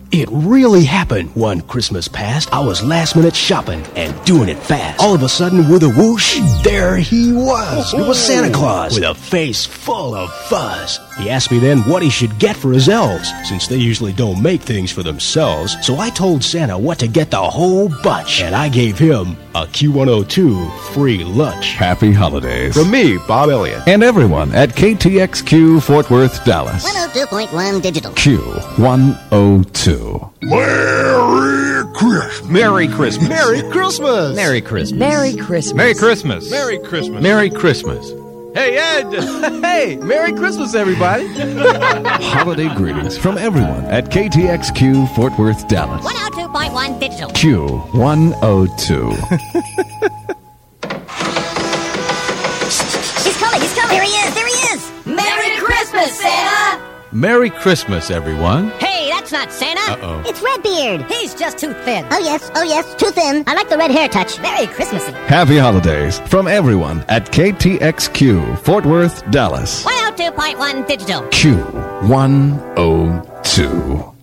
It really happened. One Christmas past, I was last minute shopping and doing it fast. All of a sudden, with a whoosh, there he was. It was Santa Claus with a face full of fuzz. He asked me then what he should get for his elves, since they usually don't make things for themselves. So I told Santa what to get the whole bunch, and I gave him a Q102 free lunch. Happy holidays. From me, Bob Elliott. And everyone at KTXQ Fort Worth, Dallas. 102.1 Digital. Q102. Merry Christmas. Merry Christmas. Merry Christmas. Merry Christmas. Merry Christmas. Merry Christmas. Merry Christmas. Merry Christmas. Hey, Ed. Hey, Merry Christmas, everybody. Holiday greetings from everyone at KTXQ Fort Worth, Dallas. 102.1 Digital. Q102. He's coming. There he is. Merry Christmas, Santa. Merry Christmas, everyone. Hey, that's not Santa. Uh-oh. It's Redbeard. He's just too thin. Oh, yes, too thin. I like the red hair touch. Very Christmassy. Happy holidays from everyone at KTXQ Fort Worth, Dallas. 102.1 Digital. Q102.